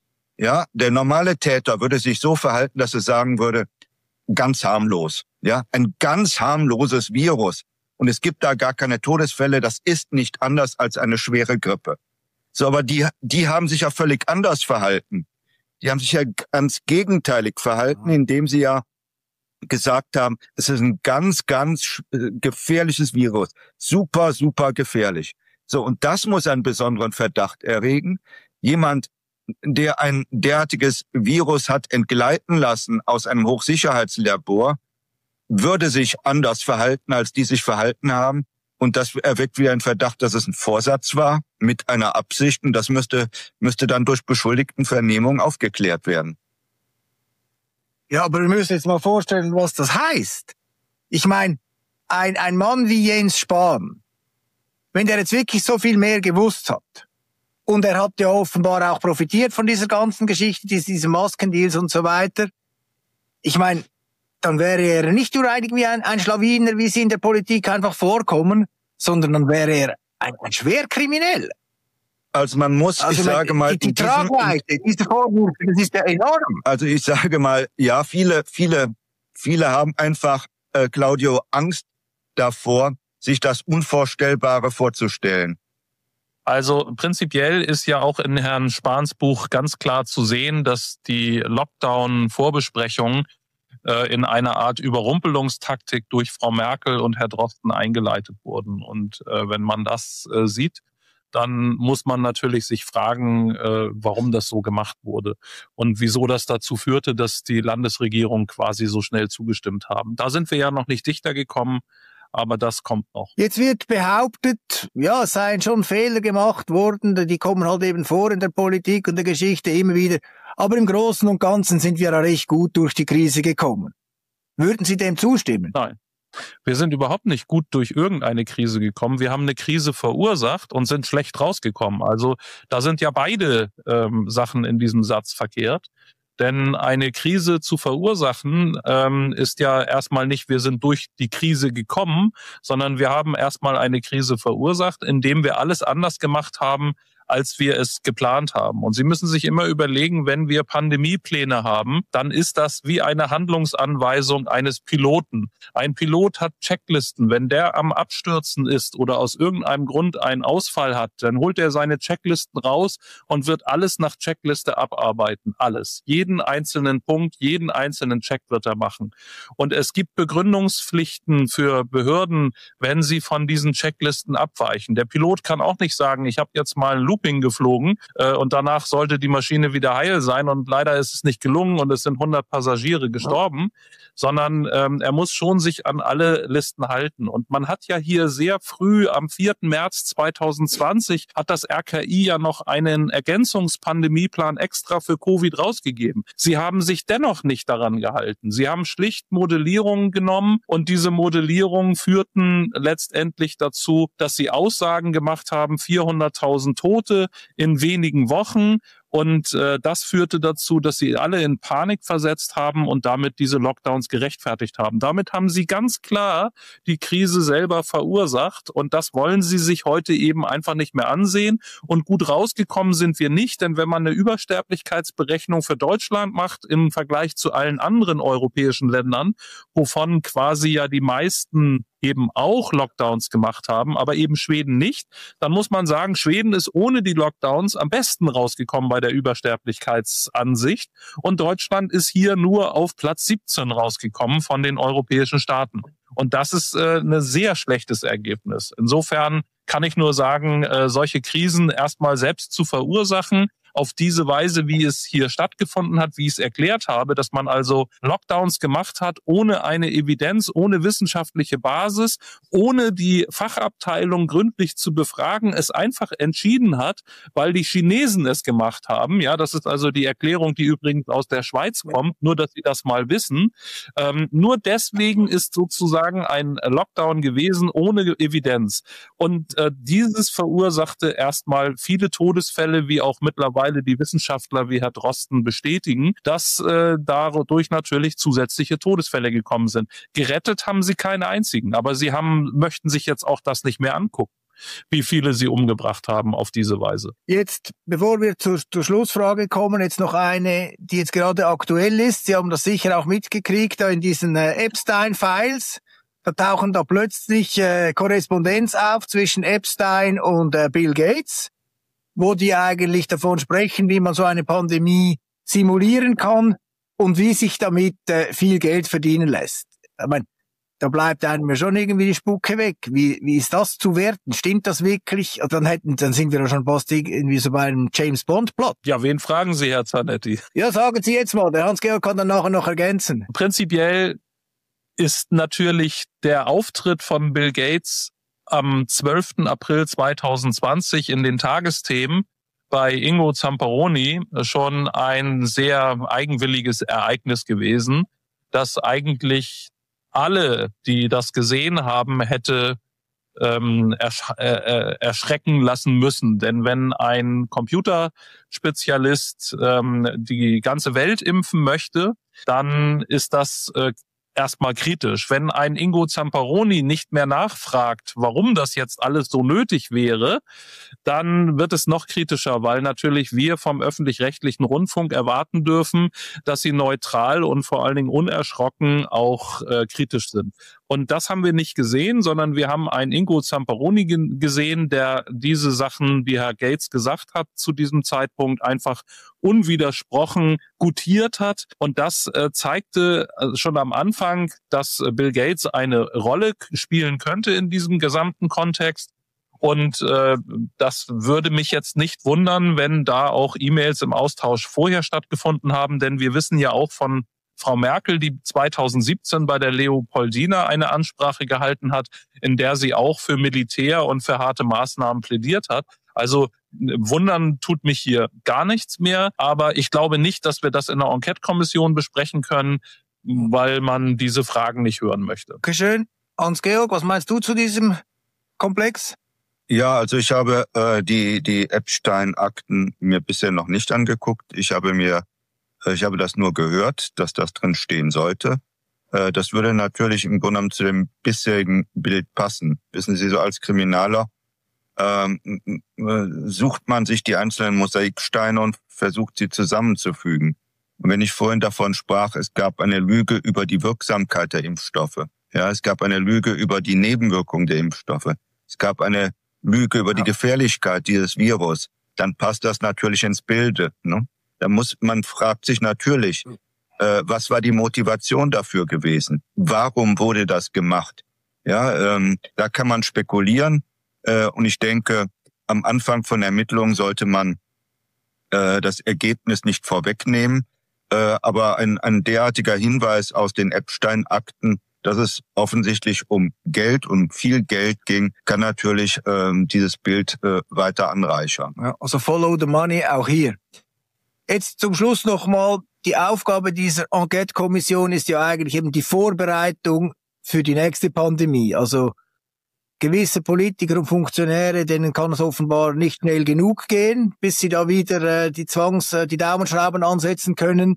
ja, der normale Täter würde sich so verhalten, dass er sagen würde, ganz harmlos, ja, ein ganz harmloses Virus. Und es gibt da gar keine Todesfälle, das ist nicht anders als eine schwere Grippe. So, aber die, die haben sich ja völlig anders verhalten. Die haben sich ja ganz gegenteilig verhalten, indem sie ja gesagt haben, es ist ein ganz, ganz gefährliches Virus. Super, super gefährlich. So, und das muss einen besonderen Verdacht erregen. Jemand, der ein derartiges Virus hat entgleiten lassen aus einem Hochsicherheitslabor, würde sich anders verhalten, als die sich verhalten haben. Und das erweckt wieder einen Verdacht, dass es ein Vorsatz war mit einer Absicht. Und das müsste, müsste dann durch Beschuldigtenvernehmung aufgeklärt werden. Ja, aber wir müssen jetzt mal vorstellen, was das heißt. Ich meine, ein, ein Mann wie Jens Spahn, wenn der jetzt wirklich so viel mehr gewusst hat, und er hat ja offenbar auch profitiert von dieser ganzen Geschichte, diese Maskendeals und so weiter, ich meine, dann wäre er nicht nur irgendwie ein, ein Schlawiner, wie sie in der Politik einfach vorkommen, sondern dann wäre er ein, ein Schwerkriminell. Also man muss, also ich sage mal, die, die Tragweite, diese Vorwürfe, das ist ja enorm. Also ich sage mal, ja, viele, viele, viele haben einfach, äh, Claudio, Angst davor, sich das Unvorstellbare vorzustellen. Also prinzipiell ist ja auch in Herrn Spahns Buch ganz klar zu sehen, dass die Lockdown-Vorbesprechungen äh, in einer Art Überrumpelungstaktik durch Frau Merkel und Herr Drosten eingeleitet wurden. Und äh, wenn man das äh, sieht, dann muss man natürlich sich fragen, äh, warum das so gemacht wurde und wieso das dazu führte, dass die Landesregierung quasi so schnell zugestimmt haben. Da sind wir ja noch nicht dichter gekommen, aber das kommt noch. Jetzt wird behauptet, ja, es seien schon Fehler gemacht worden, die kommen halt eben vor in der Politik und der Geschichte immer wieder. Aber im Großen und Ganzen sind wir ja recht gut durch die Krise gekommen. Würden Sie dem zustimmen? Nein. Wir sind überhaupt nicht gut durch irgendeine Krise gekommen. Wir haben eine Krise verursacht und sind schlecht rausgekommen. Also da sind ja beide ähm, Sachen in diesem Satz verkehrt. Denn eine Krise zu verursachen ähm, ist ja erstmal nicht, wir sind durch die Krise gekommen, sondern wir haben erstmal eine Krise verursacht, indem wir alles anders gemacht haben, als wir es geplant haben. Und Sie müssen sich immer überlegen, wenn wir Pandemiepläne haben, dann ist das wie eine Handlungsanweisung eines Piloten. Ein Pilot hat Checklisten. Wenn der am Abstürzen ist oder aus irgendeinem Grund einen Ausfall hat, dann holt er seine Checklisten raus und wird alles nach Checkliste abarbeiten. Alles. Jeden einzelnen Punkt, jeden einzelnen Check wird er machen. Und es gibt Begründungspflichten für Behörden, wenn sie von diesen Checklisten abweichen. Der Pilot kann auch nicht sagen, ich habe jetzt mal ein Looping geflogen äh, und danach sollte die Maschine wieder heil sein und leider ist es nicht gelungen und es sind hundert Passagiere gestorben, ja. sondern ähm, er muss schon sich an alle Listen halten. Und man hat ja hier sehr früh am vierten März zweitausendzwanzig hat das R K I ja noch einen Ergänzungspandemieplan extra für Covid rausgegeben. Sie haben sich dennoch nicht daran gehalten. Sie haben schlicht Modellierungen genommen und diese Modellierungen führten letztendlich dazu, dass sie Aussagen gemacht haben, vierhunderttausend Tote in wenigen Wochen. Und äh, das führte dazu, dass sie alle in Panik versetzt haben und damit diese Lockdowns gerechtfertigt haben. Damit haben sie ganz klar die Krise selber verursacht. Und das wollen sie sich heute eben einfach nicht mehr ansehen. Und gut rausgekommen sind wir nicht, denn wenn man eine Übersterblichkeitsberechnung für Deutschland macht im Vergleich zu allen anderen europäischen Ländern, wovon quasi ja die meisten eben auch Lockdowns gemacht haben, aber eben Schweden nicht, dann muss man sagen, Schweden ist ohne die Lockdowns am besten rausgekommen bei der Übersterblichkeitsansicht und Deutschland ist hier nur auf Platz siebzehn rausgekommen von den europäischen Staaten. Und das ist äh, ein sehr schlechtes Ergebnis. Insofern kann ich nur sagen, äh, solche Krisen erstmal selbst zu verursachen, auf diese Weise, wie es hier stattgefunden hat, wie ich es erklärt habe, dass man also Lockdowns gemacht hat, ohne eine Evidenz, ohne wissenschaftliche Basis, ohne die Fachabteilung gründlich zu befragen, es einfach entschieden hat, weil die Chinesen es gemacht haben. Ja, das ist also die Erklärung, die übrigens aus der Schweiz kommt, nur dass Sie das mal wissen. Ähm, nur deswegen ist sozusagen ein Lockdown gewesen ohne Evidenz. Und äh, dieses verursachte erstmal viele Todesfälle, wie auch mittlerweile die Wissenschaftler wie Herr Drosten bestätigen, dass äh, dadurch natürlich zusätzliche Todesfälle gekommen sind. Gerettet haben sie keine einzigen, aber sie haben möchten sich jetzt auch das nicht mehr angucken, wie viele sie umgebracht haben auf diese Weise. Jetzt, bevor wir zur, zur Schlussfrage kommen, jetzt noch eine, die jetzt gerade aktuell ist. Sie haben das sicher auch mitgekriegt, da in diesen äh, Epstein-Files. Da tauchen da plötzlich äh, Korrespondenz auf zwischen Epstein und äh, Bill Gates. wo die eigentlich davon sprechen, wie man so eine Pandemie simulieren kann und wie sich damit äh, viel Geld verdienen lässt. Ich meine, da bleibt einem schon irgendwie die Spucke weg. Wie, wie ist das zu werten? Stimmt das wirklich? Und dann hätten, dann sind wir ja schon fast irgendwie so bei einem James-Bond-Plot. Ja, wen fragen Sie, Herr Zanetti? Ja, sagen Sie jetzt mal. Der Hans-Georg kann dann nachher noch ergänzen. Prinzipiell ist natürlich der Auftritt von Bill Gates am zwölften April zweitausendzwanzig in den Tagesthemen bei Ingo Zamperoni schon ein sehr eigenwilliges Ereignis gewesen, das eigentlich alle, die das gesehen haben, hätte ähm, ersch- äh, erschrecken lassen müssen. Denn wenn ein Computerspezialist ähm, die ganze Welt impfen möchte, dann ist das äh, erstmal kritisch. Wenn ein Ingo Zamperoni nicht mehr nachfragt, warum das jetzt alles so nötig wäre, dann wird es noch kritischer, weil natürlich wir vom öffentlich-rechtlichen Rundfunk erwarten dürfen, dass sie neutral und vor allen Dingen unerschrocken auch äh, kritisch sind. Und das haben wir nicht gesehen, sondern wir haben einen Ingo Zamperoni ge- gesehen, der diese Sachen, die Herr Gates gesagt hat, zu diesem Zeitpunkt einfach unwidersprochen gutiert hat. Und das äh, zeigte äh, schon am Anfang, dass äh, Bill Gates eine Rolle k- spielen könnte in diesem gesamten Kontext. Und äh, das würde mich jetzt nicht wundern, wenn da auch E-Mails im Austausch vorher stattgefunden haben, denn wir wissen ja auch von Frau Merkel, die zweitausendsiebzehn bei der Leopoldina eine Ansprache gehalten hat, in der sie auch für Militär und für harte Maßnahmen plädiert hat. Also wundern tut mich hier gar nichts mehr, aber ich glaube nicht, dass wir das in der Enquete-Kommission besprechen können, weil man diese Fragen nicht hören möchte. Okay, schön. Hans-Georg, was meinst du zu diesem Komplex? Ja, also ich habe äh, die die Epstein-Akten mir bisher noch nicht angeguckt. Ich habe mir Ich habe das nur gehört, dass das drin stehen sollte. Das würde natürlich im Grunde genommen zu dem bisherigen Bild passen. Wissen Sie, so als Kriminaler ähm, sucht man sich die einzelnen Mosaiksteine und versucht sie zusammenzufügen. Und wenn ich vorhin davon sprach, es gab eine Lüge über die Wirksamkeit der Impfstoffe. Ja, es gab eine Lüge über die Nebenwirkungen der Impfstoffe. Es gab eine Lüge über die Gefährlichkeit dieses Virus. Dann passt das natürlich ins Bilde, ne? Da muss man fragt sich natürlich, äh, was war die Motivation dafür gewesen? Warum wurde das gemacht? Ja, ähm, da kann man spekulieren. Äh, und ich denke, am Anfang von Ermittlungen sollte man äh, das Ergebnis nicht vorwegnehmen. Äh, aber ein, ein derartiger Hinweis aus den Epstein-Akten, dass es offensichtlich um Geld, um viel Geld ging, kann natürlich ähm, dieses Bild äh, weiter anreichern. Ja, also follow the money auch hier. Jetzt zum Schluss nochmal, die Aufgabe dieser Enquete-Kommission ist ja eigentlich eben die Vorbereitung für die nächste Pandemie. Also gewisse Politiker und Funktionäre, denen kann es offenbar nicht schnell genug gehen, bis sie da wieder äh, die Zwangs-, äh, die Daumenschrauben ansetzen können.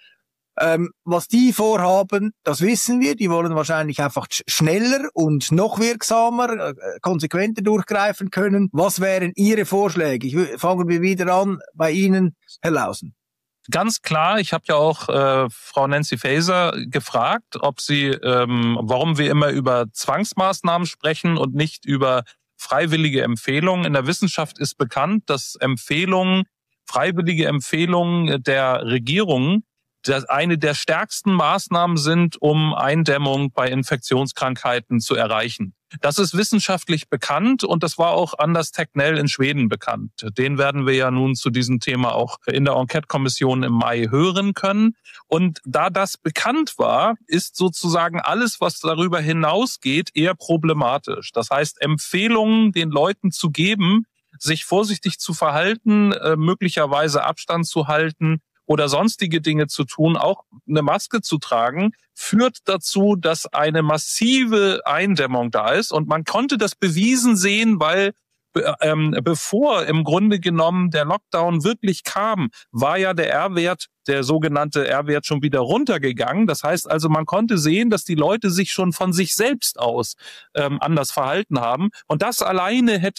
Ähm, was die vorhaben, das wissen wir. Die wollen wahrscheinlich einfach schneller und noch wirksamer, äh, konsequenter durchgreifen können. Was wären Ihre Vorschläge? Ich, fangen wir wieder an bei Ihnen, Herr Lausen. Ganz klar, ich habe ja auch äh, Frau Nancy Faeser gefragt, ob sie, ähm, warum wir immer über Zwangsmaßnahmen sprechen und nicht über freiwillige Empfehlungen. In der Wissenschaft ist bekannt, dass Empfehlungen, freiwillige Empfehlungen der Regierung das eine der stärksten Maßnahmen sind, um Eindämmung bei Infektionskrankheiten zu erreichen. Das ist wissenschaftlich bekannt und das war auch Anders Tegnell in Schweden bekannt. Den werden wir ja nun zu diesem Thema auch in der Enquete-Kommission im Mai hören können. Und da das bekannt war, ist sozusagen alles, was darüber hinausgeht, eher problematisch. Das heißt, Empfehlungen den Leuten zu geben, sich vorsichtig zu verhalten, möglicherweise Abstand zu halten, oder sonstige Dinge zu tun, auch eine Maske zu tragen, führt dazu, dass eine massive Eindämmung da ist. Und man konnte das bewiesen sehen, weil ähm, bevor im Grunde genommen der Lockdown wirklich kam, war ja der R-Wert, der sogenannte R-Wert, schon wieder runtergegangen. Das heißt also, man konnte sehen, dass die Leute sich schon von sich selbst aus ähm, anders verhalten haben. Und das alleine hätte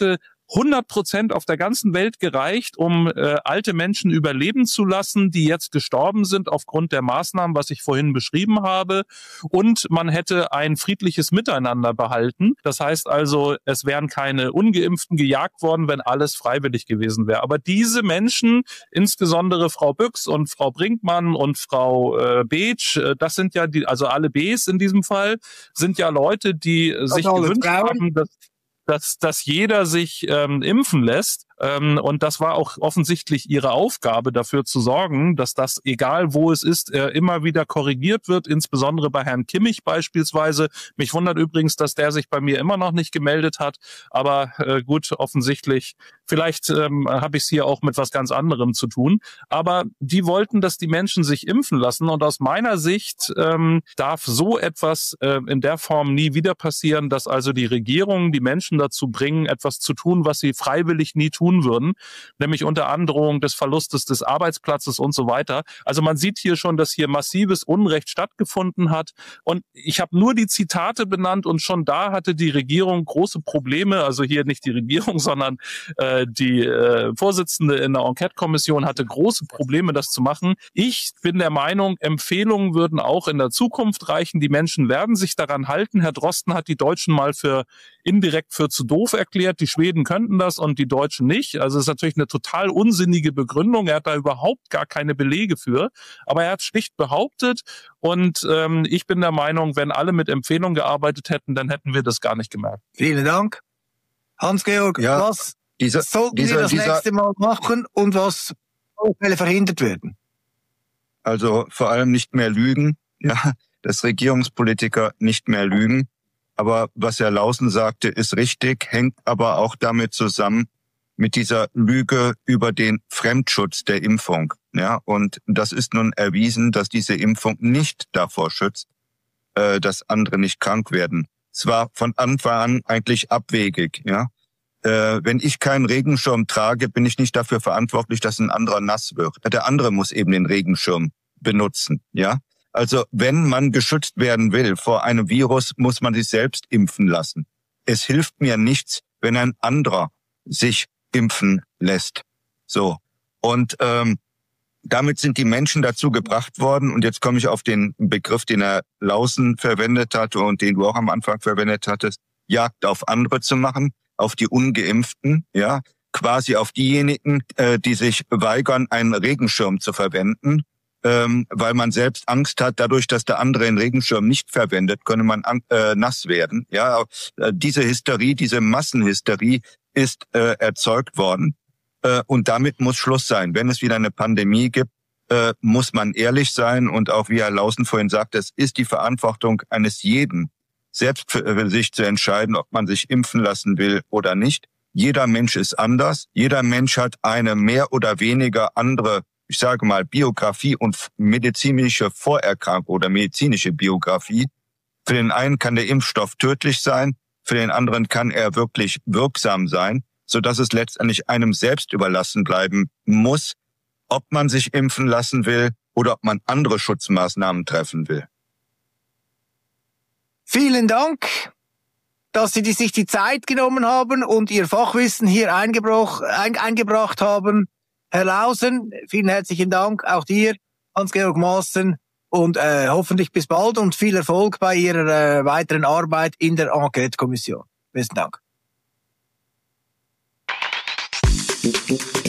hundert Prozent auf der ganzen Welt gereicht, um äh, alte Menschen überleben zu lassen, die jetzt gestorben sind aufgrund der Maßnahmen, was ich vorhin beschrieben habe. Und man hätte ein friedliches Miteinander behalten. Das heißt also, es wären keine Ungeimpften gejagt worden, wenn alles freiwillig gewesen wäre. Aber diese Menschen, insbesondere Frau Büchs und Frau Brinkmann und Frau äh, Beetsch, äh, das sind ja die, also alle Bs in diesem Fall, sind ja Leute, die äh, sich gewünscht haben, dass dass, dass jeder sich ähm, impfen lässt. Ähm, und das war auch offensichtlich ihre Aufgabe, dafür zu sorgen, dass das, egal wo es ist, äh, immer wieder korrigiert wird, insbesondere bei Herrn Kimmich beispielsweise. Mich wundert übrigens, dass der sich bei mir immer noch nicht gemeldet hat. Aber äh, gut, offensichtlich, vielleicht ähm, habe ich es hier auch mit was ganz anderem zu tun. Aber die wollten, dass die Menschen sich impfen lassen. Und aus meiner Sicht ähm, darf so etwas äh, in der Form nie wieder passieren, dass also die Regierungen die Menschen dazu bringen, etwas zu tun, was sie freiwillig nie tun würden, nämlich unter Androhung des Verlustes des Arbeitsplatzes und so weiter. Also man sieht hier schon, dass hier massives Unrecht stattgefunden hat. Und ich habe nur die Zitate benannt und schon da hatte die Regierung große Probleme. Also hier nicht die Regierung, sondern äh, die äh, Vorsitzende in der Enquete-Kommission hatte große Probleme, das zu machen. Ich bin der Meinung, Empfehlungen würden auch in der Zukunft reichen. Die Menschen werden sich daran halten. Herr Drosten hat die Deutschen mal für indirekt für zu doof erklärt. Die Schweden könnten das und die Deutschen nicht. Also es ist natürlich eine total unsinnige Begründung. Er hat da überhaupt gar keine Belege für. Aber er hat schlicht behauptet. Und ähm, ich bin der Meinung, wenn alle mit Empfehlungen gearbeitet hätten, dann hätten wir das gar nicht gemerkt. Vielen Dank. Hans-Georg, ja, was dieser, sollten dieser, wir das dieser, nächste Mal machen und was Fälle verhindert werden? Also vor allem nicht mehr lügen, ja, dass Regierungspolitiker nicht mehr lügen. Aber was Herr Laußen sagte, ist richtig, hängt aber auch damit zusammen mit dieser Lüge über den Fremdschutz der Impfung. Ja, und das ist nun erwiesen, dass diese Impfung nicht davor schützt, äh, dass andere nicht krank werden. Es war von Anfang an eigentlich abwegig. Ja, äh, wenn ich keinen Regenschirm trage, bin ich nicht dafür verantwortlich, dass ein anderer nass wird. Der andere muss eben den Regenschirm benutzen. Ja. Also wenn man geschützt werden will vor einem Virus, muss man sich selbst impfen lassen. Es hilft mir nichts, wenn ein anderer sich impfen lässt. So. Und ähm, damit sind die Menschen dazu gebracht worden. Und jetzt komme ich auf den Begriff, den Herr Laußen verwendet hatte und den du auch am Anfang verwendet hattest, Jagd auf andere zu machen, auf die Ungeimpften, ja, quasi auf diejenigen, äh, die sich weigern, einen Regenschirm zu verwenden. Ähm, weil man selbst Angst hat, dadurch, dass der andere den Regenschirm nicht verwendet, könne man äh, nass werden. Ja, äh, diese Hysterie, diese Massenhysterie ist äh, erzeugt worden äh, und damit muss Schluss sein. Wenn es wieder eine Pandemie gibt, äh, muss man ehrlich sein und auch wie Herr Laußen vorhin sagte, es ist die Verantwortung eines jeden, selbst für sich zu entscheiden, ob man sich impfen lassen will oder nicht. Jeder Mensch ist anders. Jeder Mensch hat eine mehr oder weniger andere, ich sage mal, Biografie und medizinische Vorerkrankung oder medizinische Biografie. Für den einen kann der Impfstoff tödlich sein, für den anderen kann er wirklich wirksam sein, sodass es letztendlich einem selbst überlassen bleiben muss, ob man sich impfen lassen will oder ob man andere Schutzmaßnahmen treffen will. Vielen Dank, dass Sie sich die Zeit genommen haben und Ihr Fachwissen hier eingebracht, ein, eingebracht haben. Herr Laußen, vielen herzlichen Dank, auch dir, Hans-Georg Maaßen, und äh, hoffentlich bis bald und viel Erfolg bei Ihrer äh, weiteren Arbeit in der Enquete-Kommission. Besten Dank.